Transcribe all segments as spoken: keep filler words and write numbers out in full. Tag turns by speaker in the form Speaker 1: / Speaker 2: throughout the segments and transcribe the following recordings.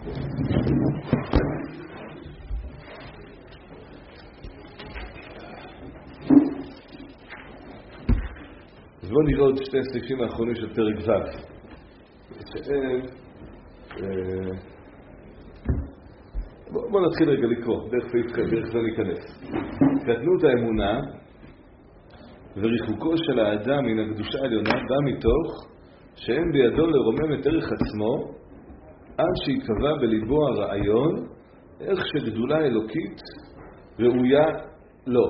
Speaker 1: אז בואו נראה עוד שתי סעיפים האחרונים של פרק ו' שהם בואו בוא נתחיל רגע לקרוא דרך זה ניכנס. קטנות האמונה וריחוקו של האדם מן הקדושה העליונה בא מתוך שאין בידו לרומם את ערך עצמו עד שיקבע בליבו הרעיון איך שגדולה אלוקית ראויה לו.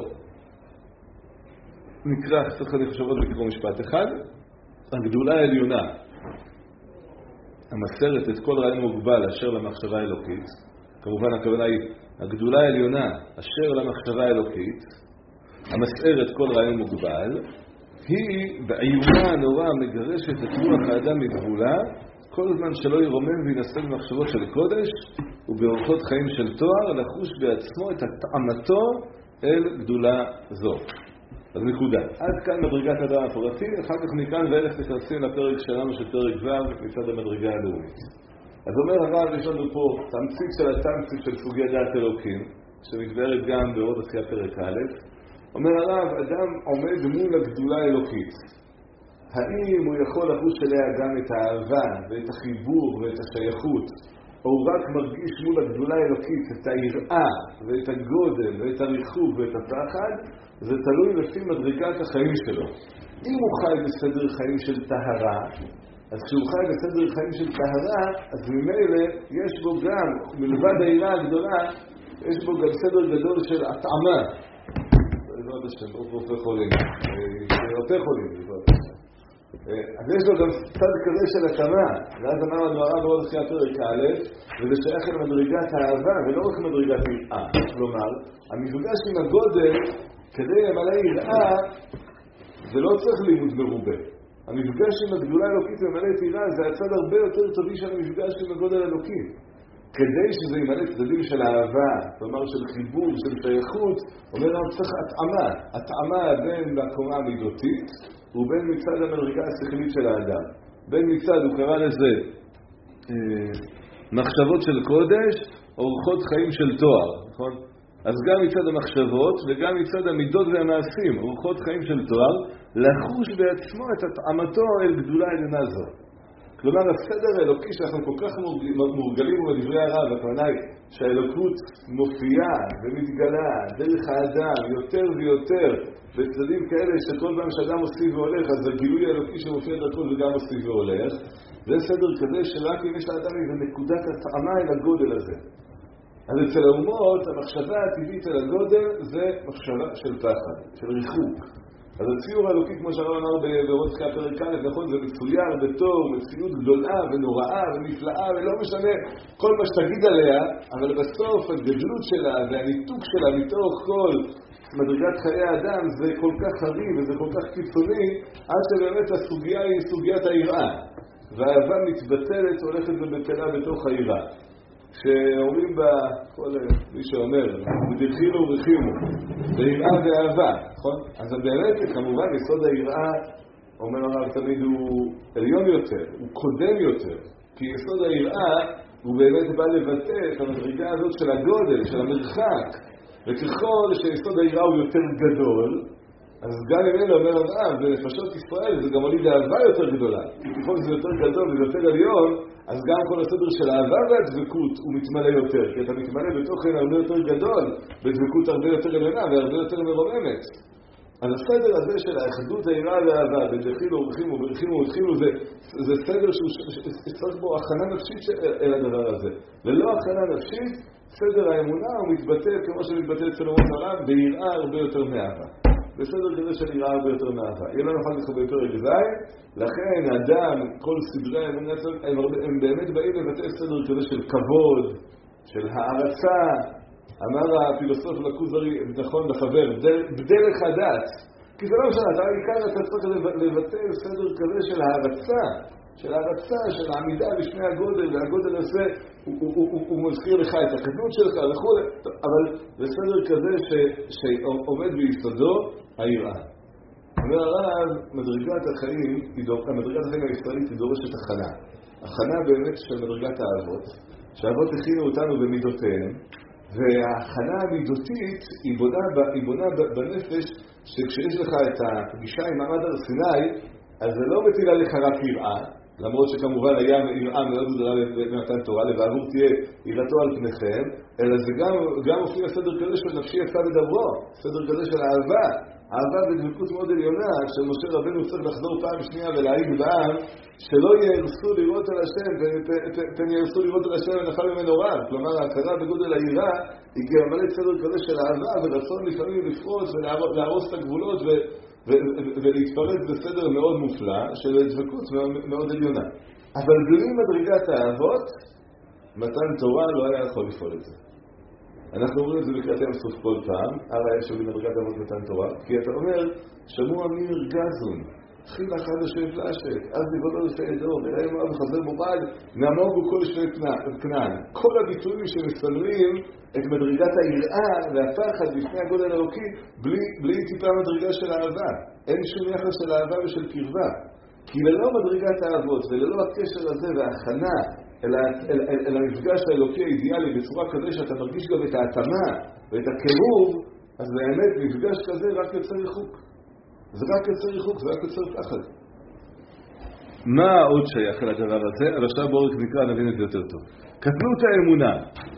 Speaker 1: נקרא, צריך אני חושב עוד לקרוא משפט אחד. הגדולה העליונה המסרת את כל רעיון מוגבל אשר למחשבה האלוקית, כמובן הכוונה היא הגדולה העליונה אשר למחשבה האלוקית המסערת כל רעיון מוגבל, היא בעיונה הנורא מגרשת את רוח האדם מגבולה כל זמן שלא ירומם וינסה במחשבות של קודש ובאורחות חיים של תואר לחוש בעצמו את התאמתו אל גדולה זו. אז נקודה. עד כאן מדרגת הדעה הפרטי, אחר כך מכאן ואלך תכנסים לפרק שלנו של פרק ו' מצד המדרגה הלאומית. אז אומר הרב, יש לנו פה תמצית של התמצית של סוגי דעת אלוקים, שמתבארת גם בעוד אחרי פרק א'. אומר הרב, אדם עומד מול הגדולה האלוקית. האם הוא יכול לחוש אליה גם את האהבה ואת החיבור ואת השייכות, או הוא רק מרגיש מול הגדולה האלוקית את היראה ואת הגודל ואת הריחוב ואת הפחד? זה תלוי לפי מדרגת החיים שלו. אם הוא חי בסדר חיים של טהרה, אז כשהוא חי בסדר חיים של טהרה, אז ממילא יש בו גם, מלבד היראה הגדולה, יש בו גם סדר גדול של התאמה. בעזרת השם, עוד רופא חולים, יותר חולים, בעזרת השם. אז יש לו גם צד כזה של התאמה, ואז אמר לנו הרב בעוד אחרי הפרק א', וזה שייך למדרגת האהבה, ולא רק מדרגת יראה. כלומר, המפגש עם הגודל, כדי למלא יראה, זה לא צריך לימוד מרובה. המפגש עם הגדולה האלוקית למלא את יראה, זה הצד הרבה יותר טובי של המפגש עם הגודל האלוקי. כדי שזה ימלא צדדים של אהבה, כלומר של חיבור, של שייכות, אומר לנו צריך התאמה. התאמה בין בקומה המידותית, ובין מצד המדרגה השכלית של האדם. בין מצד, הוא קרא לזה, אה, מחשבות של קודש, אורחות חיים של תואר, נכון? אז גם מצד המחשבות וגם מצד המידות והמעשים, אורחות חיים של תואר, לחוש בעצמו את התאמתו אל גדולה עליונה זו. כלומר, הסדר האלוקי שאנחנו כל כך מורגלים בדברי הרב, הכוונה היא שהאלוקות מופיעה ומתגלה דרך האדם יותר ויותר בצדדים כאלה שכל פעם שאדם מוסיף והולך, אז הגילוי האלוקי שמופיע דרכו וגם מוסיף והולך. זה סדר כזה שרק אם יש לאדם איזו נקודת התאמה אל הגודל הזה. אז אצל האומות, המחשבה הטבעית על הגודל זה מחשבה של פחד, של ריחוק. אז הציור האלוקי, כמו שהרב אמר בראש אחרי פרק א', נכון, זה מצויר בתור מציאות גדולה ונוראה ונפלאה ולא משנה כל מה שתגיד עליה, אבל בסוף הגדלות שלה והניתוק שלה מתוך כל מדרגת חיי האדם זה כל כך חריף וזה כל כך קיצוני, עד שבאמת הסוגיה היא סוגיית היראה. והאהבה מתבטלת, הולכת ובטלה בתוך היראה. כשאומרים בה, כל מי שאומר, בדחילו ובחימו, ביראה ואהבה, נכון? אז באמת, כמובן, יסוד היראה, אומר הרב תמיד, הוא עליון יותר, הוא קודם יותר, כי יסוד היראה הוא באמת בא לבטא את המדרגה הזאת של הגודל, של המרחק, וככל שיסוד היראה הוא יותר גדול, אז גם אם אלה אומר הרב, בנפשות ישראל זה גם עולי לאהבה יותר גדולה. ככל שזה יותר גדול ויותר עליון, אז גם כל הסדר של האהבה והדבקות הוא מתמלא יותר, כי אתה מתמלא בתוכן הרבה יותר גדול, בדבקות הרבה יותר עליונה והרבה יותר מרוממת. אז הסדר הזה של האחדות היראה והאהבה, בדחילו ובחימו ובחימו ובחימו, זה, זה סדר שצריך בו הכנה נפשית אל הדבר הזה. ללא הכנה נפשית, סדר האמונה הוא מתבטא, כמו שמתבטא אצל אומות העולם, ביראה הרבה יותר מאהבה. בסדר כזה של יראה הרבה יותר מאהבה. יהיה לנו אחד לך ביותר רגזיים, לכן אדם, כל סדרי האמונה, הם, הם באמת באים לבטא סדר כזה של כבוד, של הערצה. אמר הפילוסוף לקוזרי, נכון לחבר, בדרך הדת. כי זה לא משנה, אתה עיקר אתה צריך לבטא סדר כזה של הערצה, של הערצה, של העמידה בשני הגודל, והגודל הזה הוא, הוא, הוא, הוא, הוא מזכיר לך את הקדמות שלך וכו', אבל זה סדר כזה ש, שעומד ביסודו היראה. אומר הרב, מדרגת החיים, מדרגת החיים הישראלית היא דורשת הכנה. הכנה באמת של מדרגת האהבות. שהאבות הכינו אותנו במידותיהם, וההכנה המידותית היא בונה, היא בונה בנפש שכשיש לך את הפגישה עם מעמד הר סיני, אז זה לא מטילה לך רק יראה, למרות שכמובן היה יראה מאוד גדולה במתן תורה, לבעבור תהיה יראתו על פניכם, אלא זה גם, גם הופיע סדר כזה של נפשי יפה בדברו, סדר כזה של אהבה, אהבה בדבקות מאוד עליונה, שמשה רבנו צריך לחזור פעם שנייה ולהעיד בעם, שלא ירסו לראות על השם, פן ירסו לראות על השם ונפל ממנו רב. כלומר, ההכרה בגודל היראה היא גמלת סדר כזה של אהבה ורצון לפעמים לפרוץ ולהרוס את הגבולות ו... ולהתפרץ בסדר מאוד מופלא של דבקות מאוד עליונה. אבל בלי מדרגת האהבות, מתן תורה לא היה יכול לפעול את זה. אנחנו אומרים את זה בקריאת ים סוף כל פעם, הרי היה שווה מדרגת האהבות מתן תורה, כי אתה אומר, שמוע מיר גזון, חיל אחד השם פלשת, אז נבודו לפי עדו, וראה מה וחזר מורד, נעמוגו כל שני כנען. כל הביטויים שמסמלים את מדרגת היראה והפחד בפני הגודל האלוקי, בלי, בלי טיפה מדרגה של אהבה. אין שום יחס של אהבה ושל קרבה. כי ללא מדרגת האהבות וללא הקשר הזה וההכנה אל, אל, אל, אל המפגש האלוקי האידיאלי בצורה כזה שאתה מרגיש גם את ההתאמה ואת הקירוב, אז באמת מפגש כזה רק יוצא ריחוק. זה רק יוצא ריחוק, זה רק יוצא פחד. מה עוד שייך אל הדבר הזה? אבל עכשיו בואו נקרא, נבין את זה יותר טוב. קטנות האמונה.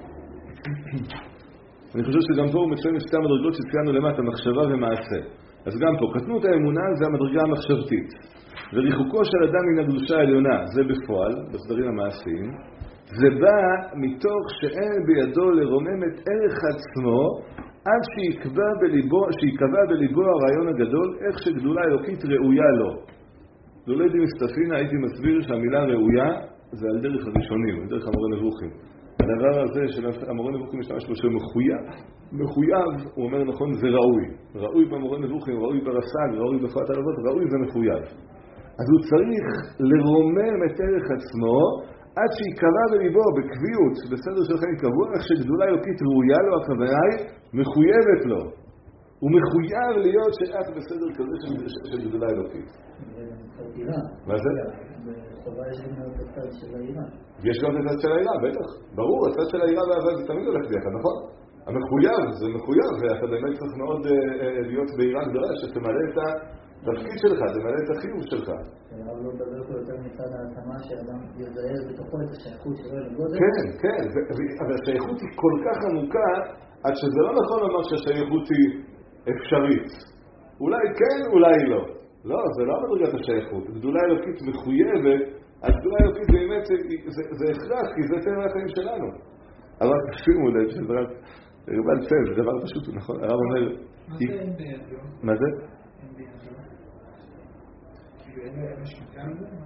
Speaker 1: אני חושב שגם פה הוא מציין שתי המדרגות שציינו למטה, מחשבה ומעשה. אז גם פה, קטנות האמונה זה המדרגה המחשבתית. וריחוקו של אדם מן הקדושה העליונה, זה בפועל, בסדרים המעשיים. זה בא מתוך שאין בידו לרומם את ערך עצמו, עד שיקבע בליבו, שיקבע בליבו הרעיון הגדול, איך שגדולה אלוקית ראויה לו. לולא די מסתפינה הייתי מסביר שהמילה ראויה זה על דרך הראשונים, על דרך המורה נבוכים. הדבר הזה של המורה נבוכים משתמש בו שמחויב, מחויב, הוא אומר נכון, זה ראוי. ראוי במורה נבוכים, ראוי ברס"ג, ראוי בפרט הלוות, ראוי זה מחויב. אז הוא צריך לרומם את ערך עצמו, עד שיקבע בליבו, בקביעות, בסדר של חיים קבוע, איך שגדולה אלוקית ראויה לו, הכוונה היא מחויבת לו. הוא מחויב להיות שייך בסדר כזה של גדולה אלוקית. מה זה?
Speaker 2: בחובה יש גם את הצד של העירה.
Speaker 1: יש גם את הצד של העירה, בטח. ברור, הצד של העירה והאהבה זה תמיד הולך ביחד, נכון? המחויב, זה מחויב, ואתה באמת צריך מאוד להיות בעירה גדולה, שתמלא את התפקיד שלך, תמלא את החיוב שלך.
Speaker 2: הרב לא מדבר פה יותר מצד ההתאמה שאדם יזהר בתוכו את השייכות שלו לגודל?
Speaker 1: כן, כן, אבל השייכות היא כל כך עמוקה, עד שזה לא נכון לומר שהשייכות היא אפשרית. אולי כן, אולי לא. לא, זה לא מדרגת השייכות. גדולה אלוקית מחויבת, אז גדולה אלוקית באמת זה, זה, זה הכרח, כי זה טבע החיים שלנו. אבל שימו לב, שזה רק רבל צב, זה דבר פשוט, נכון? הרב אומר...
Speaker 3: מה זה אין בידו?
Speaker 1: מה זה?
Speaker 3: אין בידו. כאילו אין משקטה על זה?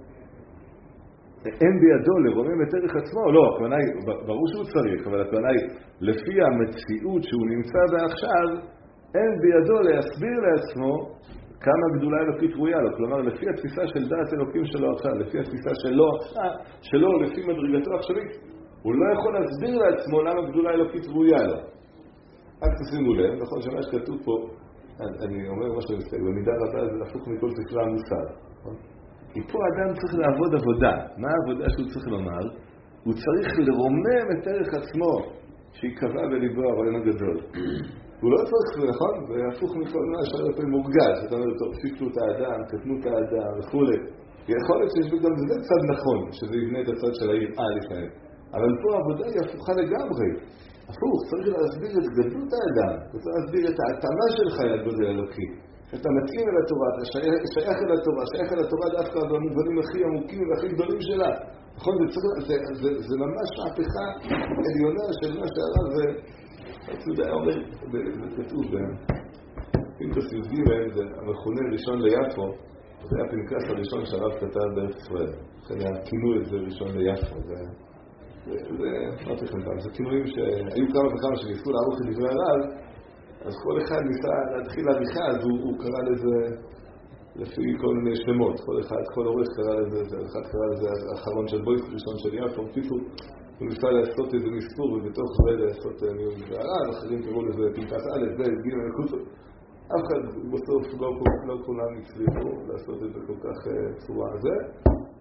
Speaker 1: אין בידו לרומם את ערך עצמו, לא, הכוונה היא, ברור שהוא צריך, אבל הכוונה היא, לפי המציאות שהוא נמצא בה עכשיו, אין בידו להסביר לעצמו כמה גדולה אלוקית ראויה לו. כלומר, לפי התפיסה של דעת אלוקים שלו עכשיו, לפי התפיסה שלו עכשיו, שלו, לפי מדרגתו העכשווית, הוא לא יכול להסביר לעצמו למה גדולה אלוקית ראויה לו. רק תשימו לב, נכון שמה שכתוב פה, אני אומר מה שאני מסתכל, במידה רבה זה הפוך מכל ספרי המוסר. כי פה האדם צריך לעבוד עבודה. מה העבודה שהוא צריך לומר? הוא צריך לרומם את ערך עצמו, שיקבע בליבו הרעיון הגדול. הוא לא צריך, נכון? זה הפוך מכל מה שאתה מורגש. אתה אומר, טוב, פיקלות האדם, קטנות האדם וכו'. יכול להיות שיש גם זה צד נכון, שזה יבנה את הצד של היראה לפעמים. אבל פה העבודה היא הפוכה לגמרי. הפוך, צריך להסביר את גדלות האדם. צריך להסביר את ההתאמה שלך לגודל אלוקי. אתה מתאים אל התורה, אתה שייך אל התורה, שייך אל התורה דווקא במובנים הכי עמוקים והכי גדולים שלה. נכון? זה, צריך, זה, זה, זה ממש מהפכה עליונה של מה שהרב זה... אתה יודע, אומר, זה כתוב, פנקס י"ג, זה המכונה ראשון ליפו, זה היה פנקס הראשון שהרב כתב בארץ ישראל. לכן כינו את זה ראשון ליפו. זה, זה, מה תכף פעם, זה כינויים שהיו כמה וכמה שניסו לערוך את דברי הרב, אז כל אחד ניסה להתחיל לעריכה, אז הוא, הוא קרא לזה לפי כל מיני שמות. כל אחד, כל עורך קרא לזה, אחד קרא לזה האחרון של בויס ראשון של יפו, פיתו. הוא ניסה לעשות איזה מספור, ובתוך זה לעשות מיון והרב, אחרים קראו לזה פנקס א', ב', ג', נקודות. אף אחד בסוף לא, לא כולם הצליחו לעשות את זה כל כך צורה הזה.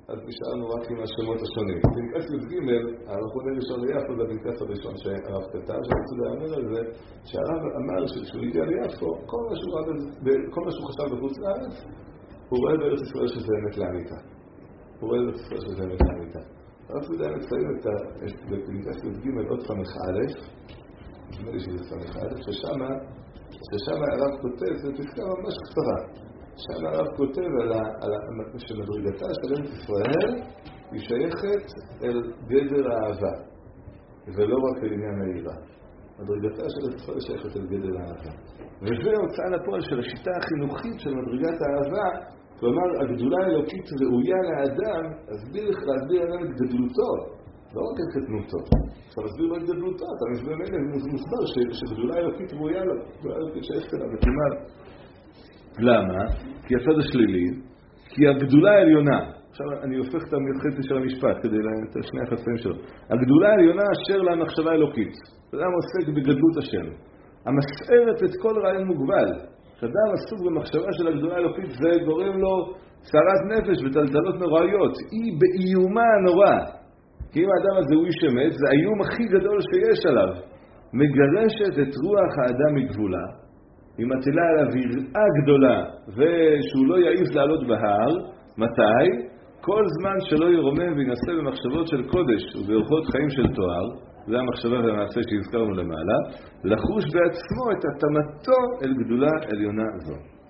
Speaker 1: אז נשארנו רק עם השמות השונים. פנקס י"ג, המכונה ראשון ליפו, זה הפנקס הראשון שהרב כתב, שרצו להאמר על זה, שהרב אמר שהוא הגיע ליפו, כל מה שהוא, כל מה שהוא חשב בחוץ לארץ, הוא רואה בארץ ישראל שזה אמת לאמיתה. הוא רואה בארץ ישראל שזה אמת לאמיתה. הרב יודע לציין את הפנקס י"ג עוד סמך א', נדמה לי שזה סמך א', ששמה, ששמה הרב כותב, זה פסקה ממש קצרה. שם הרב כותב על, על שמדרגתה של ארץ ישראל היא שייכת אל גדר האהבה ולא רק אל עניין העירה. מדרגתה של ארץ ישראל שייכת אל גדר האהבה. וזה ההוצאה לפועל של השיטה החינוכית של מדרגת האהבה, כלומר הגדולה האלוקית ראויה לאדם, להסביר להסביר עליו את גדלותו, לא רק את קטנותו. עכשיו להסביר לו את גדלותו, אתה מסביר ממנו מוסבר שגדולה האלוקית ראויה לו, גדולה האלוקית שייכת אליו, וכמעט למה? כי הצד השלילי, כי הגדולה העליונה, עכשיו אני הופך את החצי של המשפט כדי את שני החצאים שלו, הגדולה העליונה אשר לה מחשבה אלוקית, אדם עוסק בגדלות השם, המסערת את כל רעיון מוגבל, שאדם עסוק במחשבה של הגדולה האלוקית זה גורם לו צרת נפש וטלטלות נוראיות, היא באיומה הנורא, כי אם האדם הזה הוא איש אמת, זה האיום הכי גדול שיש עליו, מגרשת את רוח האדם מגבולה, היא מטילה עליו יראה גדולה ושהוא לא יעיז לעלות בהר. מתי? כל זמן שלא ירומם וינסה במחשבות של קודש ובאורחות חיים של תואר, זה המחשבה והמעשה שהזכרנו למעלה, לחוש בעצמו את התאמתו אל גדולה עליונה זו.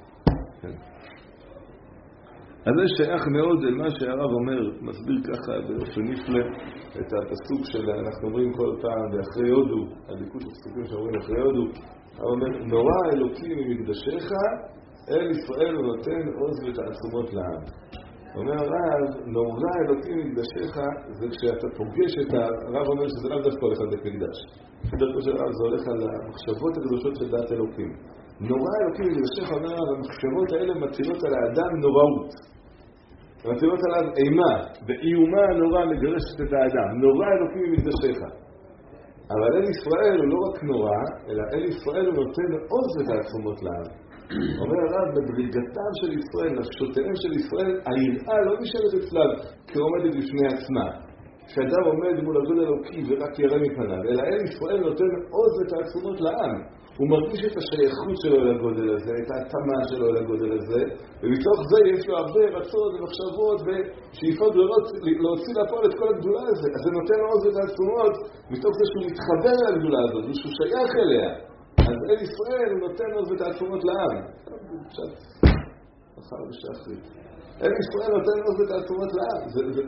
Speaker 1: אז זה שייך מאוד אל מה שהרב אומר, מסביר ככה באופן נפלא את הפסוק של אנחנו אומרים כל פעם באחרי הודו, הליקוט הפסוקים שאומרים אחרי הודו, הוא אומר, נורא אלוקים ממקדשך, אל ישראל הוא נותן עוז ותעצומות לעם. הוא אומר, הרב, נורא אלוקים ממקדשך, זה כשאתה פוגש את הרב אומר שזה לא דווקא הולך על בית מקדש. דרכו של הרב זה הולך על המחשבות הקדושות של דעת אלוקים. נורא אלוקים ממקדשך, אומר הרב, המחשבות האלה מטילות על האדם נוראות. מטילות עליו אימה, באיומה הנורא מגרשת את האדם. נורא אלוקים ממקדשך. אבל אל ישראל הוא לא רק נורא, אלא אל ישראל הוא נותן עוז ותעצומות לעם. אומר הרב, בדרגתם של ישראל, נפשותיהם של ישראל, היראה לא נשארת אצלם כעומדת בפני עצמה. כשאדם עומד מול הגודל אלוקי ורק יראה מפניו, אלא אל ישראל נותן עוז ותעצומות לעם. הוא מרגיש את השייכות שלו אל הגודל הזה, את ההתאמה שלו אל הגודל הזה, ומתוך זה יש לו הרבה רצות ומחשבות ושאיפות גדולות להוציא לפועל את כל הגדולה הזה. אז זה נותן עוז ותעצומות מתוך זה שהוא מתחבר אל הגדולה הזאת, ושהוא שייך אליה. אז אל ישראל הוא נותן עוז ותעצומות לעם. פשוט, אחר ושאחרית. אל ישראל נותן עוז ותעצומות לעם. זה, זה...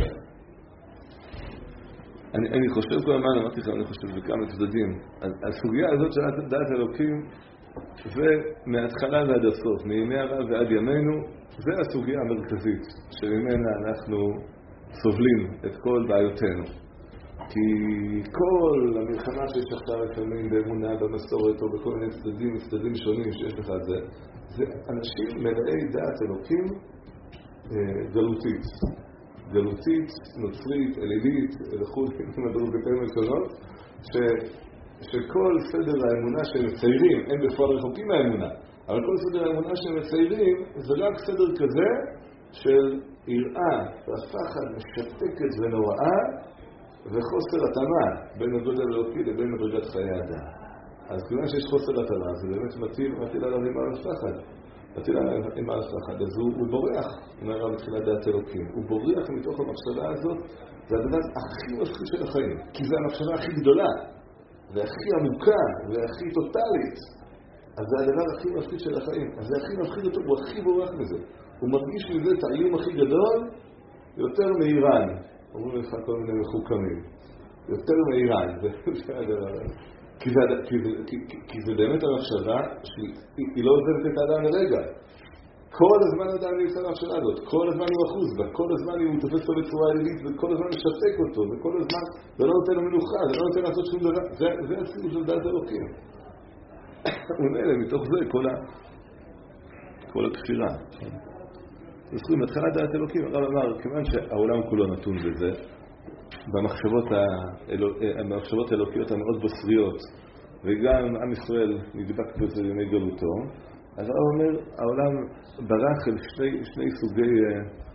Speaker 1: אני, אני חושב כל הזמן, אמרתי לך, אני חושב בכמה צדדים. הסוגיה הזאת של דעת אלוקים, זה מההתחלה ועד הסוף, מימי הרב ועד ימינו, זה הסוגיה המרכזית, שממנה אנחנו סובלים את כל בעיותינו. כי כל המלחמה שיש עכשיו לפעמים באמונה, במסורת, או בכל מיני צדדים, צדדים שונים שיש לך את זה, זה אנשים מלאי דעת אלוקים אה, גלותית. גלותית, נוצרית, אלילית, לחוד, מדרגותיהם השונות, ש, שכל סדר האמונה שהם מציירים, הם בפועל רחוקים מהאמונה, אבל כל סדר האמונה שהם מציירים, זה רק סדר כזה של יראה והפחד משתקת ונוראה, וחוסר התאמה בין הגודל האלוקי לבין מדרגת חיי האדם. אז כיוון שיש חוסר התאמה, זה באמת מטיל, מטיל עליו עם הפחד. מטיל עליו עם הפחד, אז הוא, הוא בורח, אומר הרב מתחילת דעת אלוקים. הוא בורח מתוך המחשבה הזאת, זה הדבר הכי מפחיד של החיים. כי זה המחשבה הכי גדולה, והכי עמוקה, והכי טוטלית. אז זה הדבר הכי מפחיד של החיים. אז זה הכי מפחיד אותו, הוא הכי בורח מזה. הוא מרגיש מזה את האיום הכי גדול, יותר מאיראן. אומרים לך כל מיני מחוכמים. יותר מאיראן, זה הדבר. כי זה, כי, כי, כי זה באמת המחשבה שהיא לא עוזרת את האדם לרגע. כל הזמן האדם נמצא במחשבה הזאת, כל הזמן הוא אחוז בה, כל הזמן הוא תופס אותו בצורה אלילית, וכל הזמן משתק אותו, וכל הזמן זה לא נותן לו מנוחה, זה לא נותן לעשות שום דבר. זה, זה הסיום של דעת אלוקים. ונאלה, מתוך זה כל, ה... כל הכפירה. זכויים, מתחילת דעת אלוקים, הרב אמר, כיוון שהעולם כולו נתון בזה, במחשבות, האלו... במחשבות האלוקיות המאוד בוסריות, וגם עם ישראל נדבק בזה בימי גלותו, אז הרב אומר, העולם ברח אל שני, שני סוגי,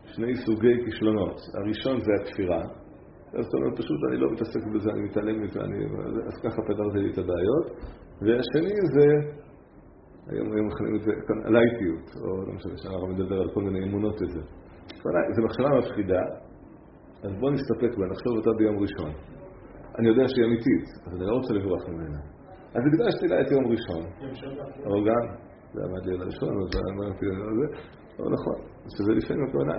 Speaker 1: שני סוגי כישלונות. הראשון זה הכפירה. זאת אומרת, פשוט אני לא מתעסק בזה, אני מתעלם מזה, אני... אז ככה פתרתי לי את הבעיות. והשני זה, היום היום מכנים את זה, הלייטיות, או לא משנה שהרב מדבר על כל מיני אמונות את זה. זה מחשבה מפחידה, אז בוא נסתפק בה, נחשוב אותה ביום ראשון. אני יודע שהיא אמיתית, אבל אני לא רוצה לברוח ממנה. אז הקדשתי לה את יום ראשון. אבל גם, זה עמד לי על הראשון, אבל אמרתי על זה, אבל נכון, שזה לפעמים הכוונה.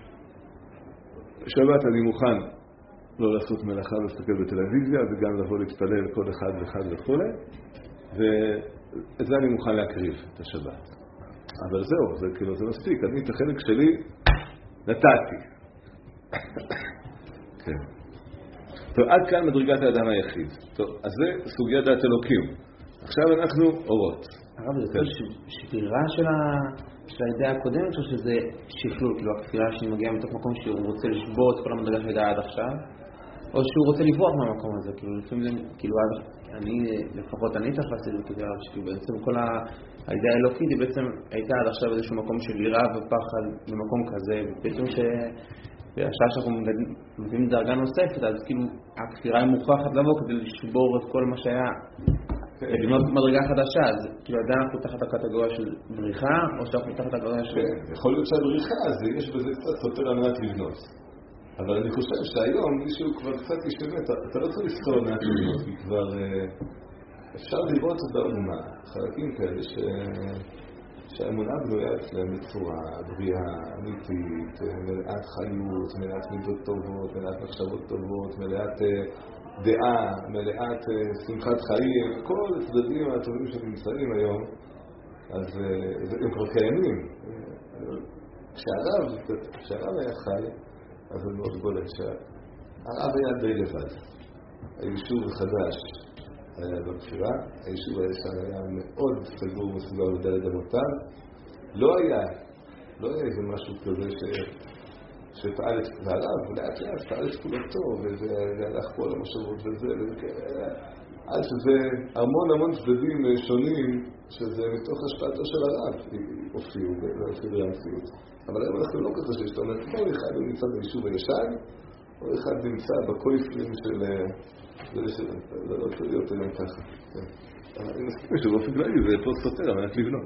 Speaker 1: שבת אני מוכן לא לעשות מלאכה ולהסתכל בטלוויזיה, וגם לבוא להתפלל כל אחד ואחד וכו'. ואת זה אני מוכן להקריב, את השבת. אבל זהו, זה כאילו, זה מספיק. אני את החלק שלי נתתי. כן. טוב, עד כאן מדרגת האדם היחיד. טוב, אז זה סוגיית דעת אלוקים. עכשיו אנחנו אורות.
Speaker 4: הרב, זה כל שבירה של הידיעה הקודמת, או שזה שכלול, כאילו הכפירה שהיא מגיעה מתוך מקום שהוא רוצה לשבור את כל המדרגה של הידיעה עד עכשיו, או שהוא רוצה לברוח מהמקום הזה, כאילו לפעמים זה, כאילו אני, לפחות אני תפסתי את זה כדי שכאילו בעצם כל הידיעה האלוקית היא בעצם הייתה עד עכשיו איזשהו מקום של יראה ופחד במקום כזה, ובעצם ש... והשעה שאנחנו מביאים דרגה נוספת, אז כאילו הכפירה היא מוכרחת לבוא כדי לשבור את כל מה שהיה ולבנות מדרגה חדשה, אז כאילו עדיין אנחנו תחת הקטגוריה של בריחה, או שאנחנו תחת הקטגוריה של...
Speaker 1: יכול להיות שהבריחה, אז יש בזה קצת סותר על מנת לבנות. אבל אני חושב שהיום מישהו כבר קצת ישתמת, אתה לא צריך לזכור על מנת לבנות, כי כבר אפשר לראות באמונה, חלקים כאלה ש... שהאמונה בנויה אצלם בצורה בריאה, אמיתית, מלאת חיות, מלאת מידות טובות, מלאת מחשבות טובות, מלאת דעה, מלאת שמחת חיים, כל הצדדים הטובים שנמצאים היום, אז הם כבר קיימים. כשהרב, כשהרב היה חי, אז זה מאוד בולט שהרב היה די לבד. היישוב חדש היה בבחירה, היישוב היה מאוד סגור מסוגר לדלת אמותיו. לא היה, לא היה איזה משהו כזה ש... שפעל את ועליו, ולאט לאט פעל את כולתו, והלך פה על המושבות וזה, עד שזה המון המון צדדים שונים, שזה מתוך השפעתו של הרב הופיעו והופיעו למציאות. אבל היום אנחנו לא כזה שיש, זאת אומרת, כל אחד הוא נמצא ביישוב הישן, כל אחד נמצא בקויפלים של... זה לא צריך להיות היום ככה. אני מסכים שבאופן כללי זה פה סותר, אבל רק לבנות.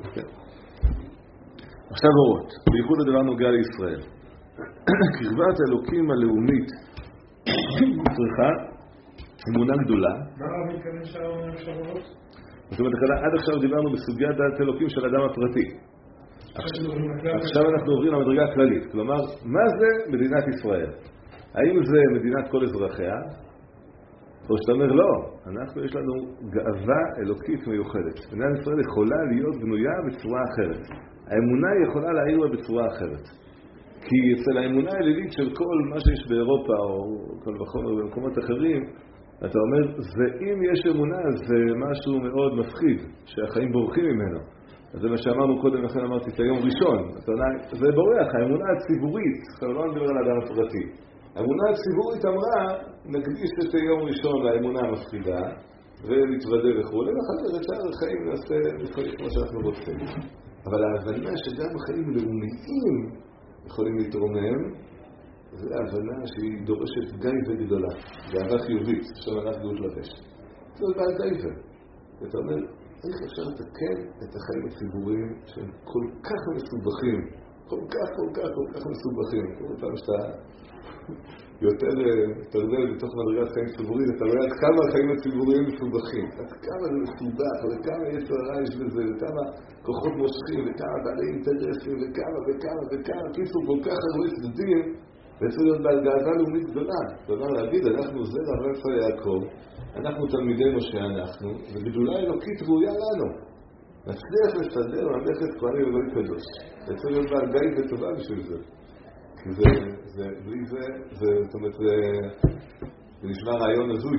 Speaker 1: עכשיו אורות, בייחוד הדבר נוגע לישראל. קרבת האלוקים הלאומית צריכה אמונה גדולה.
Speaker 3: מה הרב מתכוון שהאורות?
Speaker 1: זאת אומרת, עד עכשיו דיברנו בסוגיית דעת אלוקים של אדם הפרטי. עכשיו אנחנו עוברים למדרגה הכללית. כלומר, מה זה מדינת ישראל? האם זה מדינת כל אזרחיה? או שאתה אומר, לא, אנחנו יש לנו גאווה אלוקית מיוחדת. מדינת ישראל יכולה להיות בנויה בצורה אחרת. האמונה יכולה להעיר לה בצורה אחרת. כי אצל האמונה האלילית של כל מה שיש באירופה או כל וחומר במקומות אחרים, אתה אומר, זה, אם יש אמונה זה משהו מאוד מפחיד, שהחיים בורחים ממנו. אז זה מה שאמרנו קודם, לכן אמרתי את היום ראשון. זה בורח, האמונה הציבורית, כבר לא נדבר על האדם הפרטי. האמונה הציבורית אמרה, נקדיש את היום ראשון לאמונה המפחידה, ונתוודה וכו', ואחר כך את שאר החיים נעשה לפעמים כמו שאנחנו רוצים. אבל ההבנה שגם החיים לאומיים יכולים להתרומם, זו ההבנה שהיא דורשת גאווה גדולה, גאווה חיובית, עכשיו אנחנו גאות לבש. זה עוד בעל גאווה. ואתה אומר, איך אפשר לתקן את החיים הציבוריים שהם כל כך מסובכים, כל כך, כל כך, כל כך מסובכים. כל פעם שאתה יותר תרדל בתוך מדרגת חיים ציבורית, אתה רואה עד כמה החיים הציבוריים מסובכים, עד כמה זה מסובך, וכמה יצר הרע יש בזה, וכמה כוחות מושכים, וכמה בעלי אינטרסים, וכמה וכמה וכמה, קיצור כל כך הרבה צדדים, וצריך להיות בעל גאווה לאומית גדולה. כלומר להגיד, אנחנו זרע רפא יעקב, אנחנו תלמידי משה אנחנו, וגדולה אלוקית ראויה לנו. נצליח לסדר ממלכת כהנים ולא קדוש. וצריך להיות בעל גאווה טובה בשביל זה. כי זה, זה, בלי זה, זה, זאת אומרת, זה, זה נשמע רעיון הזוי.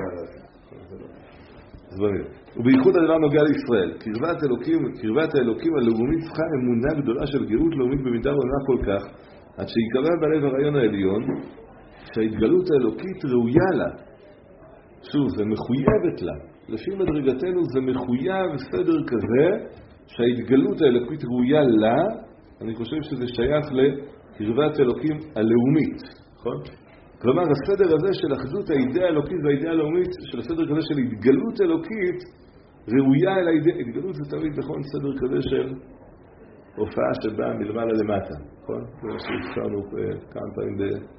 Speaker 1: אז בוא נראה. ובייחוד הדבר נוגע לישראל. קרבת אלוקים, קרבת האלוקים הלאומית צריכה אמונה גדולה של גאות לאומית במידה רבה כל כך, עד שיקבע בלב הרעיון העליון, שההתגלות האלוקית ראויה לה. שוב, זה מחויבת לה. לפי מדרגתנו זה מחויב סדר כזה, שההתגלות האלוקית ראויה לה, אני חושב שזה שייך ל... קרבת אלוקים הלאומית, נכון? כלומר, הסדר הזה של אחדות האידאה האלוקית והאידאה הלאומית, של הסדר כזה של התגלות אלוקית, ראויה אל האידאה. התגלות זה תמיד, נכון, סדר כזה של הופעה שבאה מלמעלה למטה, נכון? כמו שהזכרנו כמה פעמים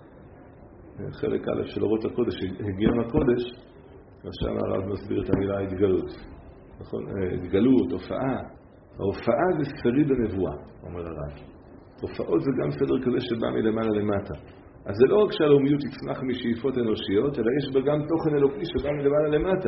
Speaker 1: בחלק א' של אורות הקודש, הגיון הקודש, שם הרב מסביר את המילה התגלות, נכון? התגלות, הופעה. ההופעה זה ספרי בנבואה, אומר הרב. הופעות זה גם סדר כזה שבא מלמעלה למטה. אז זה לא רק שהלאומיות תצמח משאיפות אנושיות, אלא יש בה גם תוכן אלוקי שבא מלמעלה למטה.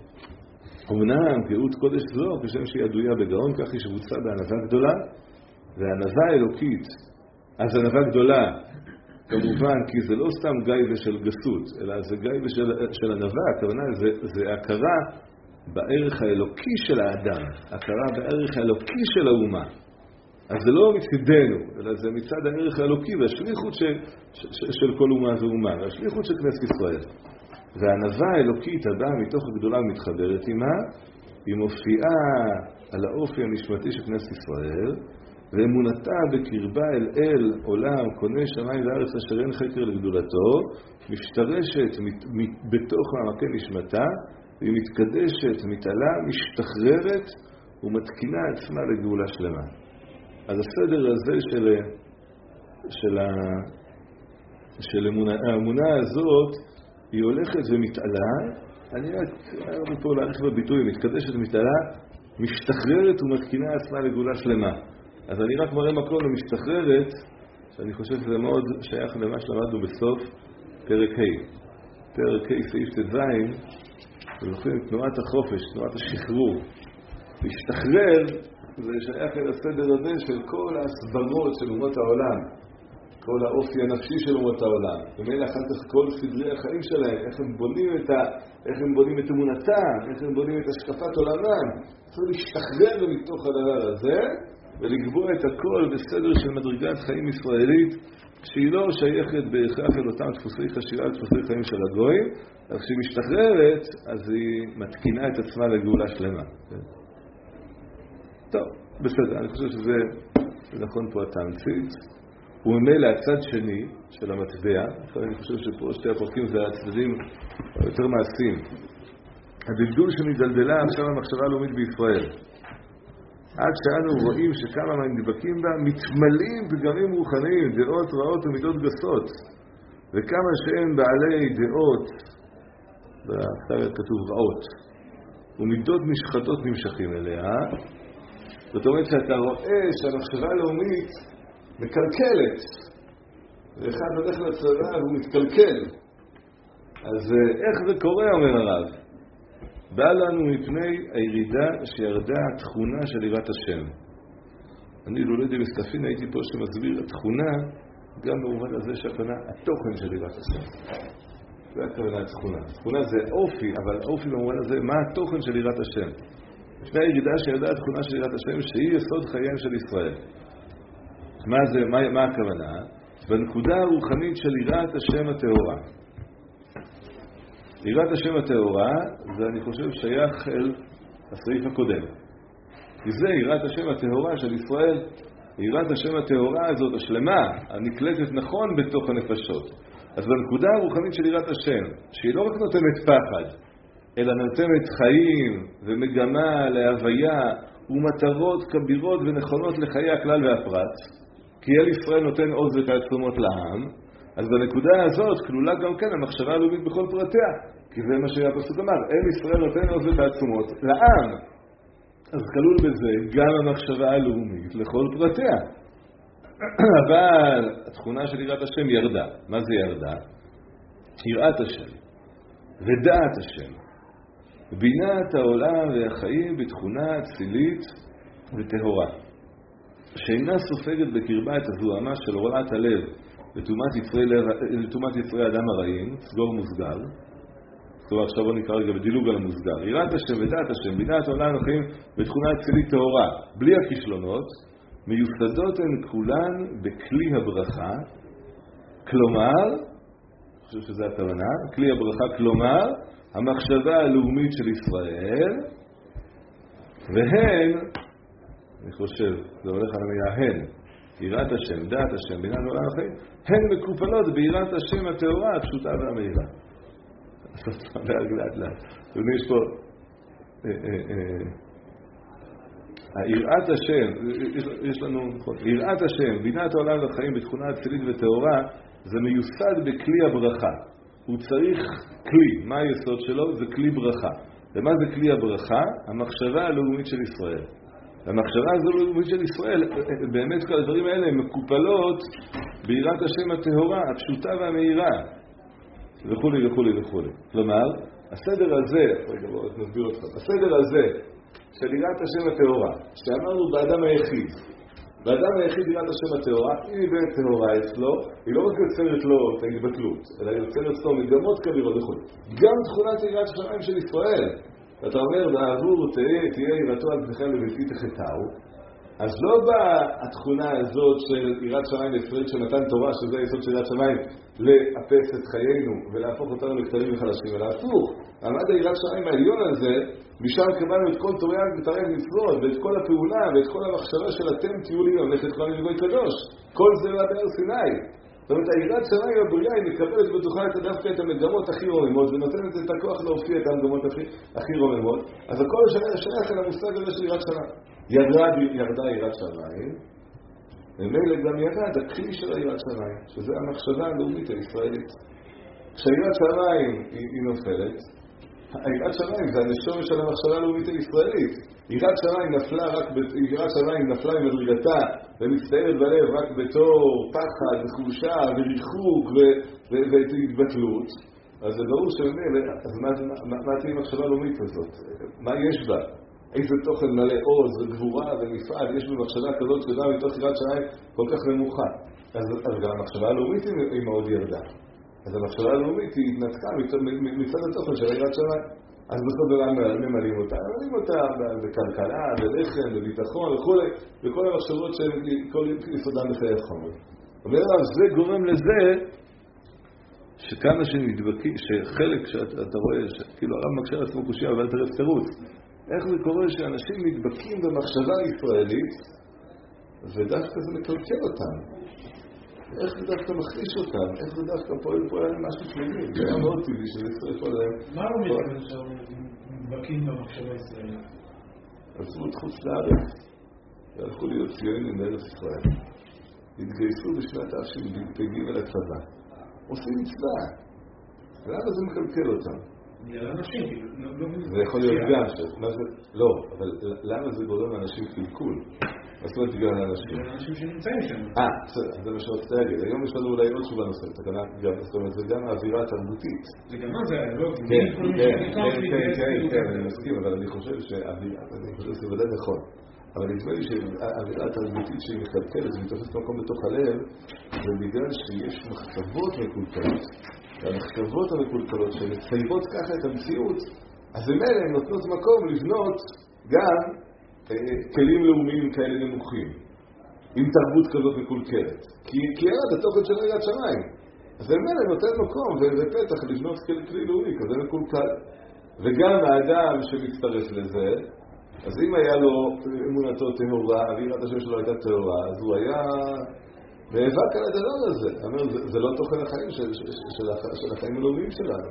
Speaker 1: אמנם גאות קודש זו, כשם שהיא עדויה בגאון, כך היא שבוצה בענווה גדולה, והענווה האלוקית, אז ענווה גדולה, כמובן, כי זה לא סתם גאיבה של גסות, אלא זה גאיבה של, של ענווה, הכוונה זה, זה הכרה בערך האלוקי של האדם, הכרה בערך האלוקי של האומה. אז זה לא מצדנו, אלא זה מצד הערך האלוקי והשליחות של, של, של כל אומה ואומה, והשליחות של כנסת ישראל. והענווה האלוקית הבאה מתוך הגדולה מתחברת עימה, היא מופיעה על האופי המשמעתי של כנסת ישראל, ואמונתה בקרבה אל אל עולם, קונה שמיים וארץ אשר אין חקר לגדולתו, משתרשת מת, מת, בתוך מעמקי נשמתה, והיא מתקדשת, מתעלה, משתחררת ומתקינה עצמה לגאולה שלמה. אז הסדר הזה של, של, ה, של אמונה, האמונה הזאת, היא הולכת ומתעלה, אני רק רוצה פה להעריך בביטוי, מתקדשת ומתעלה, משתחררת ומתקינה עצמה לגאולה שלמה. אז אני רק מראה מקום למשתחררת, שאני חושב שזה מאוד שייך למה שלמדנו בסוף פרק ה'. פרק ה' סעיף ט"ז, ולכן תנועת החופש, תנועת השחרור. להשתחרר זה שייך אל הסדר הזה של כל ההסברות של אומות העולם, כל האופי הנפשי של אומות העולם. ומאלה אחר כך כל סדרי החיים שלהם, איך הם בונים את, ה, איך הם בונים את אמונתם, איך הם בונים את השקפת עולמם. צריך להשתחרר מתוך הדבר הזה, ולקבוע את הכל בסדר של מדרגת חיים ישראלית, שהיא לא שייכת בהכרח אל אותם דפוסי חשיבה, דפוסי חיים של הגויים, אבל כשהיא משתחררת, אז היא מתקינה את עצמה לגאולה שלמה. טוב, בסדר, אני חושב שזה נכון פה התמצית. וממילא הצד שני של המטבע, אני חושב שפה שתי הפרקים זה הצדדים יותר מעשיים. הדלדול שמדלדלה עכשיו המחשבה הלאומית בישראל. עד שאנו רואים שכמה מהנדבקים בה מתמלאים פגמים רוחניים, דעות רעות ומידות גסות, וכמה שהם בעלי דעות, בכתב כתוב רעות, ומידות משחטות נמשכים אליה. זאת אומרת שאתה רואה שהמחשבה הלאומית מקלקלת, ואחד הולך לצבא והוא מתקלקל. אז איך זה קורה, אומר הרב? בא לנו מפני הירידה שירדה התכונה של יראת השם. אני לא יודע בסטפין, הייתי פה שמסביר התכונה, גם במובן הזה שהכוונה התוכן של יראת השם. זה הכוונה התכונה. התכונה זה אופי, אבל אופי במובן הזה, מה התוכן של יראת השם? לפני הירידה שירדה התכונה של יראת השם, שהיא יסוד חייהם של ישראל. מה זה, מה, מה הכוונה? בנקודה הרוחנית של יראת השם הטהורה. יראת השם הטהורה, זה אני חושב שייך אל הסעיף הקודם. כי זה יראת השם הטהורה של ישראל. יראת השם הטהורה הזאת, השלמה, הנקלטת נכון בתוך הנפשות. אז בנקודה הרוחנית של יראת השם, שהיא לא רק נותנת פחד, אלא נותנת חיים ומגמה להוויה ומטרות כבירות ונכונות לחיי הכלל והפרט, כי אל ישראל נותן עוז ותעצומות לעם, אז בנקודה הזאת כלולה גם כן המחשבה הלאומית בכל פרטיה, כי זה מה שהפסוק אמר, אל ישראל נותן עוז ותעצומות לעם. אז כלול בזה גם המחשבה הלאומית לכל פרטיה. אבל התכונה של יראת השם ירדה. מה זה ירדה? יראת השם ודעת השם, בינת העולם והחיים בתכונה אצילית וטהורה, שאינה סופגת בקרבה את הזוהמה של הוראת הלב לטומאת יצרי, לטומאת יצרי אדם הרעים, סגור מוסגר. טוב, עכשיו בוא נקרא רגע בדילוג על המוסגר. יראת השם ודעת השם, בינת העולם והחיים בתכונה אצילית טהורה, בלי הכישלונות, מיוסדות הן כולן בכלי הברכה, כלומר, אני חושב שזה הכוונה, כלי הברכה, כלומר, המחשבה הלאומית של ישראל, והן, אני חושב, זה הולך על המילה הן, יראת השם, דעת השם, בינה ועולם החיים, הן מקופלות ביראת השם הטהורה, הפשוטה והמהירה. לעשות פעם לאט לאט. יש פה יראת השם, יש לנו, יראת השם, בינת העולם והחיים בתכונה אצילית וטהורה, זה מיוסד בכלי הברכה. הוא צריך כלי. מה היסוד שלו? זה כלי ברכה. ומה זה כלי הברכה? המחשבה הלאומית של ישראל. המחשבה הלאומית של ישראל, באמת כל הדברים האלה הם מקופלות ביראת השם הטהורה, הפשוטה והמהירה. וכולי וכולי וכולי. כלומר, הסדר הזה, רגע בואו נסביר אותך, הסדר הזה של יראת השם הטהורה, שאמרנו באדם היחיד, באדם היחיד יראת השם הטהורה, אם היא באמת טהורה אצלו, היא לא רק יוצרת לו את ההתבטלות, אלא יוצרת לו מגמות כבירות וכו'. גם תכונת יראת השמיים של ישראל, אתה אומר, בעבור תהיה, תהיה יראתו על פניכם לבלתי תחטאו, אז לא באה התכונה הזאת של יראת שמיים לישראל של מתן תורה, שזה היסוד של יראת שמיים, לאפס את חיינו ולהפוך אותנו לקטנים וחלשים, אלא הפוך. עמד היראת שמיים העליון הזה, משם קבלנו את כל תוריית ותרי"ג מצוות, ואת כל הפעולה ואת כל המחשבה של אתם תהיו לי ממלכת כהנים וגוי קדוש. כל זה היה בהר סיני. זאת אומרת, היראת שמיים הבריאה היא מקבלת בתוכה את דווקא את המגמות הכי רוממות, ונותנת את הכוח להופיע את המגמות הכי, הכי רוממות. אז הכל שייך אל המושג הזה של יראת שמיים. ירד, ירדה יראת שמיים, ומילא גם ירד הכלי של היראת שמיים, שזה המחשבה הלאומית הישראלית. כשיראת שמיים היא, היא נופלת, יראת שמיים זה הנשום של המחשבה הלאומית הישראלית. יראת שמיים נפלה רק, יראת שמיים נפלה ממדרגתה ומצטערת בלב רק בתור פחד וחולשה וריחוק והתבטלות. אז זה ברור שמילא, אז מה, מה, מה תהיה המחשבה הלאומית הזאת? מה יש בה? איזה תוכן מלא עוז וגבורה ומפעל יש במחשבה כזאת שגם מתוך יראת שמיים כל כך נמוכה. אז, אז גם המחשבה הלאומית היא מאוד ירדה. אז המחשבה הלאומית היא התנתקה מצד התוכן של יראת שמיים. אז בסוף דבר ממלאים אותה. ממלאים אותה בכלכלה, בלחם, בביטחון וכו', וכל המחשבות שכל יסודן בחיי החומר. אבל זה גורם לזה שכמה שנדבקים, שחלק שאתה רואה, כאילו הרב מקשר עצמו קושיה אבל תרץ תירוץ. איך זה קורה שאנשים נדבקים במחשבה הישראלית ודווקא זה מקלקל אותם? איך זה דווקא מחליש אותם? איך זה דווקא פועל פועל על משהו שלילי? זה היה מאוד טבעי שזה יצטרף עליהם.
Speaker 3: מה הוא מתכוון שנדבקים במחשבה הישראלית?
Speaker 1: עשו את חוץ לארץ והלכו להיות ציונים לארץ ישראל. התגייסו בשנת תשפ"ג לצבא. עושים מצווה. למה זה מקלקל אותם? זה יכול להיות גם, לא, אבל למה זה גורם לאנשים קלקול? מה זאת אומרת בגלל האנשים?
Speaker 3: זה אנשים שנמצאים שם.
Speaker 1: אה, זה מה שרוצה להגיד. היום יש לנו אולי עוד תשובה נוספת, זאת אומרת, זה גם האווירה התרבותית.
Speaker 3: זה גם מה זה, לא?
Speaker 1: כן, כן, כן, כן, אני מסכים, אבל אני חושב שהאווירה, אני חושב שזה ודאי נכון. אבל נדמה לי שהאווירה התרבותית שהיא מקלקלת, שהיא מתופסת מקום בתוך הלב, זה בגלל שיש מחשבות מקולקלות. והמחשבות המקולקלות שמצייבות ככה את המציאות, אז הם אלה הן נותנות מקום לבנות גם כלים לאומיים כאלה נמוכים, עם תרבות כזאת מקולקלת. כי, כי ירד התוכן של יראת שמיים. אז הם אלה נותן מקום ופתח לבנות כלי לאומי כזה מקולקל. וגם האדם שמצטרף לזה, אז אם היה לו אמונתו טהורה, ויראת השם שלו הייתה טהורה, אז הוא היה נאבק על הדבר הזה. אומר, זה, זה לא תוכן החיים של, של, של, של החיים הלאומיים שלנו.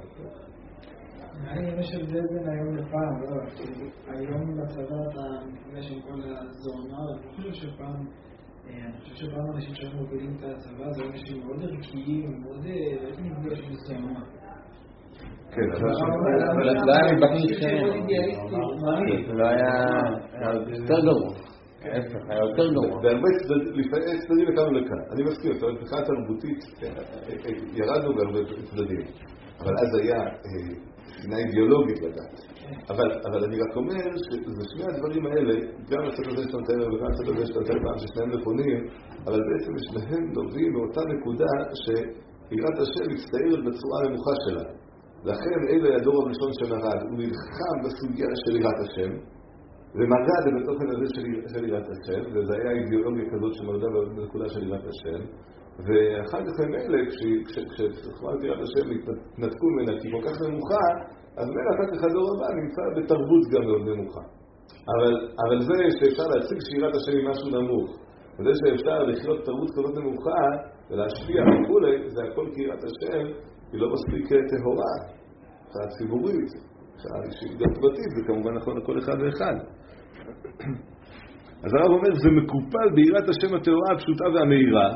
Speaker 2: אני יש הבדל בין היום לפעם, לא, היום בצבא אתה מפגש עם כל הזוהמה, אני חושב שפעם, אני חושב שפעם אנשים שאנחנו מובילים את הצבא, זה אנשים מאוד ערכיים, מאוד, איך נפגש עם זוהמה.
Speaker 1: כן,
Speaker 4: אבל לא היה מבטים איתכם, לא היה יותר גרוע, ההפך, היה יותר גרוע.
Speaker 1: והרבה צדדים לכאן ולכאן, אני מסכים, זאת אומרת, מבחינה תרבותית ירדנו בהרבה צדדים, אבל אז היה שנאה אידיאולוגית לדעת. אבל אני רק אומר שזה שני הדברים האלה, גם הצד הזה שאתה מתאר וגם הצד הזה שאתה מתאר פעם ששניהם נכונים, אבל בעצם שניהם נובעים מאותה נקודה שיראת השם מצטערת בצורה נמוכה שלה. לכן אלה הדור הראשון שמרד, הוא נלחם בסוגיה של יראת השם, ומרד בתוכן הזה של יראת השם, וזה היה אידיאולוגיה כזאת שמרדה בנקודה של יראת השם, ואחר כך הם אלה, כשתחמרת יראת השם התנתקו ממנה, כי כל כך נמוכה, אז מילא אחר כך הדור הבא נמצא בתרבות גם מאוד נמוכה. אבל, אבל זה שאפשר להציג שירת השם עם משהו נמוך, וזה שאפשר לחיות תרבות כזאת נמוכה ולהשפיע וכולי, זה הכל כי יראת השם היא לא מספיק טהורה, שעה ציבורית, שעה אישית גם פרטית, זה כמובן נכון לכל אחד ואחד. אז הרב אומר, זה מקופל ביראת השם הטהורה הפשוטה והמהירה,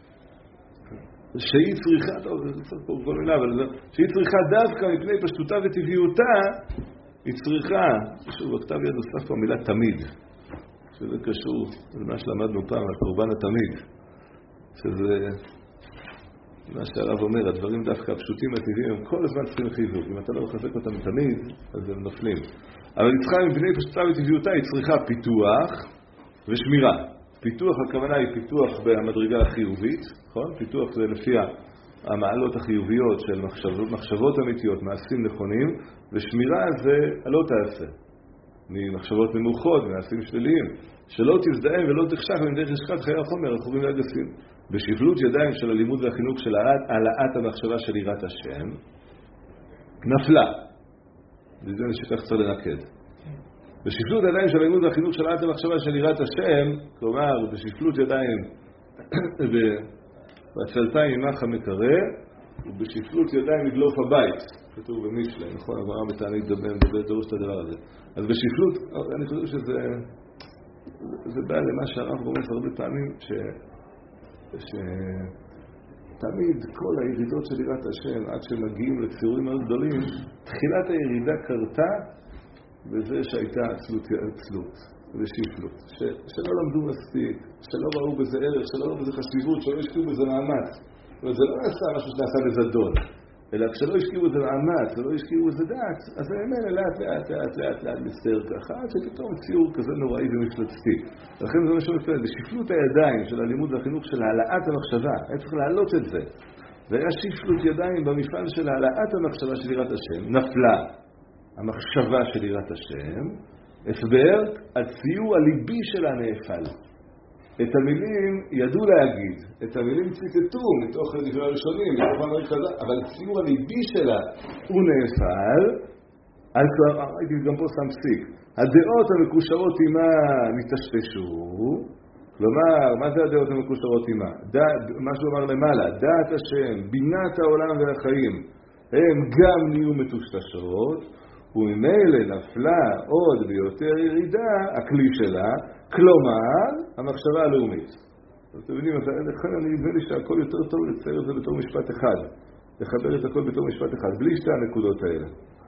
Speaker 1: שהיא צריכה, טוב, זה צריך פה כל מילה, אבל שהיא צריכה דווקא מפני פשטותה וטבעיותה, היא צריכה, שוב, בכתב יד נוסף פה המילה תמיד, שזה קשור למה שלמדנו פעם, על קורבן התמיד, שזה מה שהרב אומר, הדברים דווקא הפשוטים הטבעיים, הם כל הזמן צריכים חיזוק, אם אתה לא מחזק אותם תמיד, אז הם נופלים. אבל היא צריכה מפני פשטותה וטבעיותה, היא צריכה פיתוח ושמירה. פיתוח, הכוונה היא פיתוח במדרגה החיובית, נכון? פיתוח זה לפי המעלות החיוביות של מחשבות, מחשבות אמיתיות, מעשים נכונים, ושמירה זה לא תעשה. ממחשבות נמוכות, מעשים שליליים, שלא תזדהם ולא תחשך בין דרך השחת חיי החומר, החורים והגסים. בשפלות ידיים של הלימוד והחינוך של העלאת המחשבה של יראת השם, נפלה. וזה שכך צריך לנקד. בשפלות ידיים של הלימוד והחינוך של העלאת המחשבה של יראת השם, כלומר, בשפלות ידיים והצלתה עמך המקרא, ובשפלות ידיים ידלוף הבית. כתוב במשלי, נכון? הגמרא בתענית מדבר דרוש את הדבר הזה. אז בשפלות, אני חושב שזה זה בא למה שהרב רומז הרבה פעמים, ש... שתמיד כל הירידות של יראת השם, עד שמגיעים לציורים מאוד גדולים, תחילת הירידה קרתה בזה שהייתה עצלות, עצלות ושפלות, ש... שלא למדו מספיק, שלא ראו בזה ערך, שלא ראו בזה חשיבות, שלא השקיעו בזה מאמץ. זאת אומרת, זה לא נעשה משהו שנעשה בזדון, אלא כשלא השקיעו בזה מאמץ ולא השקיעו בזה דעת, אז האמן לאט לאט לאט לאט לאט מסתר ככה, עד שפתאום ציור כזה נוראי ומפלצתי. לכן זה מה שמפלט, בשפלות הידיים של הלימוד והחינוך של העלאת המחשבה, היה צריך להעלות את זה. והיה שפלות ידיים במפעל של העלאת המחשבה של יראת השם, נפלה המחשבה של יראת השם, הסבר, הציור הליבי שלה נאפל. את המילים ידעו להגיד, את המילים ציטטו מתוך הדברי הראשונים, אבל הציור הליבי שלה הוא נאפל, אז הייתי גם פה שם פסיק. הדעות המקושרות עימה נתשתשו, כלומר, מה זה הדעות המקושרות עימה? מה שהוא אמר למעלה, דעת השם, בינת העולם והחיים, הם גם נהיו מטושטשות, וממילא נפלה עוד ביותר ירידה, הכלי שלה, כלומר, המחשבה הלאומית. אתם יודעים, לכן אני נדמה לי שהכל יותר טוב לצייר את זה בתור משפט אחד. לחבר את הכל בתור משפט אחד, בלי שתי הנקודות האלה.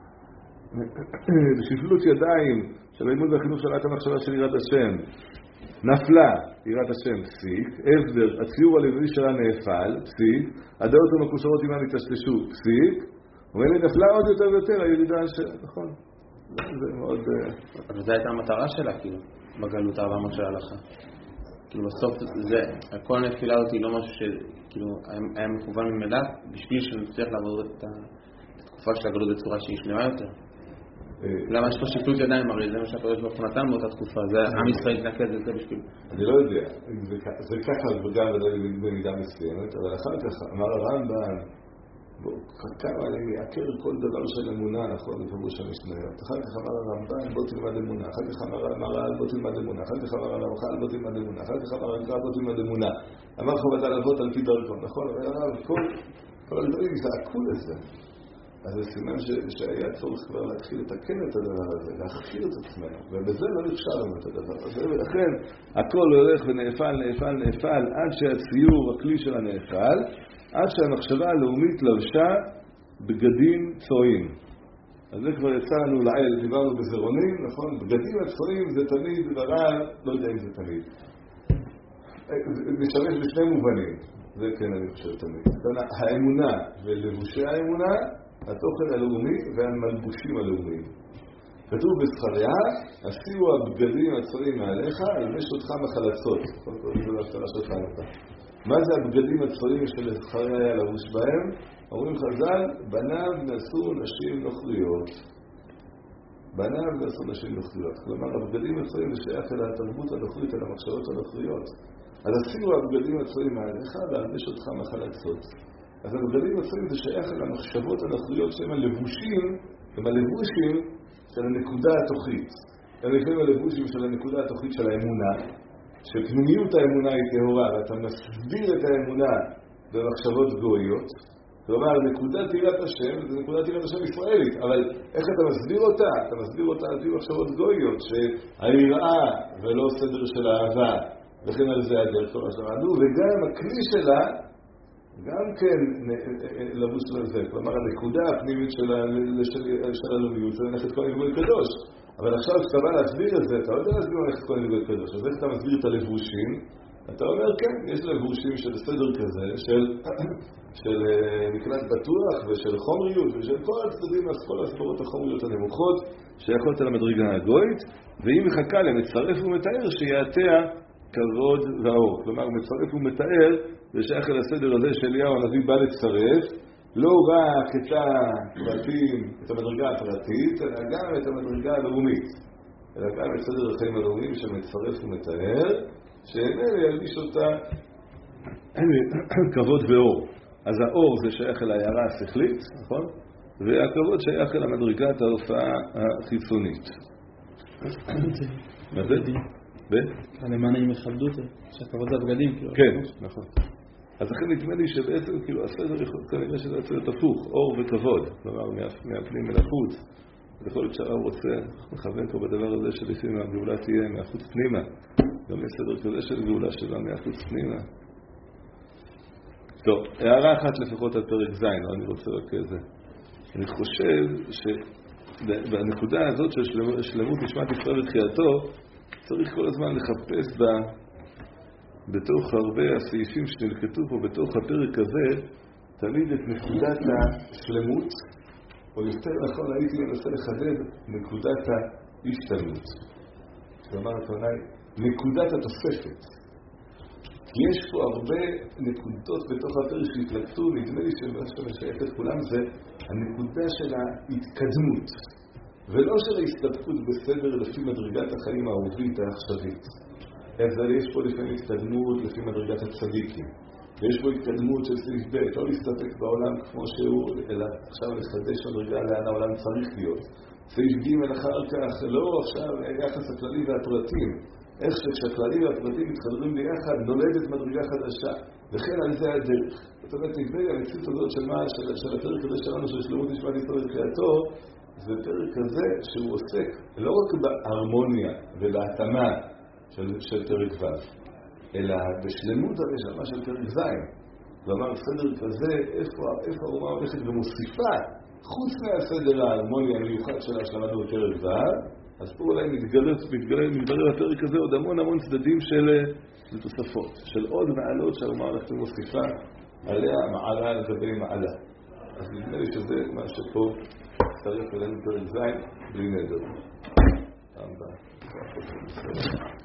Speaker 1: בשפלות ידיים של הלימוד והחינוך של העלאת המחשבה של יראת השם, נפלה יראת השם, פסיק, הסבר, הציור הלבבי שלה נאפל, פסיק, הדעות המקושרות עימה נתשתשו, פסיק, ומילא נפלה עוד יותר ויותר הירידה של... נכון. זה מאוד...
Speaker 4: אבל זו הייתה המטרה שלה, כאילו. בגלות ארבע מאות של ההלכה. כאילו בסוף זה, כל הנפילה הזאת היא לא משהו שכאילו היה מכוון ממילא בשביל שנצליח לעבור את התקופה של הגלות בצורה שהיא שלמה יותר. למה יש פה שפלות ידיים, הרי זה מה שהקדוש ברוך הוא נתן באותה תקופה, זה עם ישראל התנקד לזה בשביל.
Speaker 1: אני לא יודע, זה ככה גם במידה מסוימת, אבל אחר כך אמר הרמב"ם, כמה אני מעקר כל דבר של אמונה, נכון, בפירוש המשניות. אחר כך אמר הרמב"ן, בוא תלמד אמונה. אחר כך אמר המהר"ל, בוא תלמד אמונה. אחר כך אמר הרמח"ל, בוא תלמד אמונה. אחר כך אמר הרמח"ל, בוא תלמד אמונה. אמר חובת הלוות על פי דרכו, נכון? אבל הרב, כל הדברים זעקו לזה. אז זה סימן שהיה צורך כבר להתחיל לתקן את הדבר הזה, להכשיר את עצמנו. ובזה לא נכשלנו את הדבר הזה. ולכן הכל הולך ונאפל, נאפל, נאפל, עד שהציור, הכלי שלה נאפל. עד שהמחשבה הלאומית לבשה בגדים צועים. אז זה כבר יצא לנו לעיל, דיברנו בזרונים, נכון? בגדים הצועים זה תמיד ברעל, לא יודע אם זה תמיד. זה משמש בשני מובנים, זה כן אני חושב תמיד. האמונה ולבושי האמונה, התוכן הלאומי והמלבושים הלאומיים. כתוב בזכריה, הסיעו הבגדים הצועים מעליך, אלמש אותך מחלצות. קודם כל זה לא השתלה שלך אותה. מה זה הבגדים הצפויים של זכריה היה לבוש בהם? אומרים חז"ל, בניו נשאו נשים נוכריות. בניו נשאו נשים נוכריות. כלומר, הבגדים הצפויים זה שייך אל התרבות הנוכרית, אל המחשבות הנוכריות. אז הסיעו הבגדים הצפויים מעליך, והלבש אותך מחלצות. אז הבגדים הצפויים זה שייך אל המחשבות הנוכריות שהם הלבושים, הם הלבושים של הנקודה התוכית. הם לפעמים הלבושים של הנקודה התוכית של האמונה, שפנימיות האמונה היא טהורה, ואתה מסביר את האמונה במחשבות גויות, כלומר, נקודת יראת השם, זה נקודת יראת השם ישראלית, אבל איך אתה מסביר אותה? אתה מסביר אותה על פי מחשבות גויות, שהיראה ולא סדר של אהבה, וכן על זה הדרך כל מה שלמדנו, וגם הכלי שלה, גם כן לבוש על זה, כלומר, הנקודה הפנימית של הלאומיות, זה ללכת כל נגוי קדוש. אבל עכשיו כשאתה בא להסביר את זה, אתה לא יודע להסביר ללכת כל נגוי קדוש, אז איך אתה מסביר את הלבושים? אתה אומר, כן, יש לבושים של סדר כזה, של, של מקלט בטוח ושל חומריות ושל כל הצדדים, כל הסברות החומריות הנמוכות שיכולת למדרגה הגוית, והיא מחכה למצרף ומתאר שיעתע כבוד והאור. כלומר, מצרף ומתאר זה שייך אל הסדר הזה שאליהו הנביא בא לצרף, לא רק את הפרטים, את המדרגה הפרטית, אלא גם את המדרגה הלאומית, אלא גם את סדר החיים הלאומיים שמצרף ומתאר, שאינני ילביש אותה כבוד ואור. אז האור זה שייך אל ההערה השכלית, נכון? והכבוד שייך אל המדרגת ההופעה החיצונית. מה זה? ב?
Speaker 3: למען הם יכבדו אותה, שהכבוד זה הבגדים.
Speaker 1: כן, נכון. אז לכן נדמה לי שבעצם כאילו הסדר יכול כנראה שזה יצא להיות הפוך, אור וכבוד, כלומר מהפנים אל החוץ. יכול להיות שהאור רוצה לכוון פה בדבר הזה שלפעמים הגאולה תהיה מהחוץ פנימה. גם יש סדר כזה של גאולה שלה מהחוץ פנימה. טוב, הערה אחת לפחות על פרק ז', אני רוצה רק איזה. אני חושב שבנקודה הזאת של שלמות נשמת ישראל ותחייתו, צריך כל הזמן לחפש בה, בתוך הרבה הסעיפים שנלקטו פה בתוך הפרק הזה, תמיד את נקודת השלמות, או יותר נכון הייתי מנסה לחדד נקודת ההשתלמות. כלומר, תונאי, נקודת התוספת. כי יש פה הרבה נקודות בתוך הפרק שהתלקטו, נדמה לי שמה שמשייך את כולם זה הנקודה של ההתקדמות, ולא של ההסתפקות בסדר לפי מדרגת החיים האהובית העכשווית. אבל יש פה לפעמים התקדמות לפי מדרגת הצדיקים, ויש פה התקדמות של סעיף ב', לא להסתפק בעולם כמו שהוא, אלא עכשיו לחדש מדרגה לאן העולם צריך להיות. סעיף ג' אחר כך, לא עכשיו היחס הכללי והפרטים, איך שכשהכללי והפרטים מתחברים ביחד נולדת מדרגה חדשה, וכן על זה הדרך. זאת אומרת, נדמה לי המציאות הזאת של, מה, של, של הפרק הזה שלנו של שלמות נשמת ישראל ותחייתו, זה פרק הזה שהוא עוסק לא רק בהרמוניה ובהתאמה של, של פרק ו', אלא בשלמות הרשמה של פרק ז'. כלומר, סדר כזה, איפה, איפה האומה הולכת ומוסיפה, חוץ מהסדר ההרמוניה המיוחד שלה שלמדנו בפרק ו', אז פה אולי מתגלה, מתגלה, מתגלה בפרק הזה עוד המון המון צדדים של תוספות, של עוד מעלות שהאומה הולכת ומוסיפה עליה מעלה על גבי מעלה. אז נדמה לי שזה מה שפה צריך אלינו פרק ז' בלי נדר. פעם הבאה.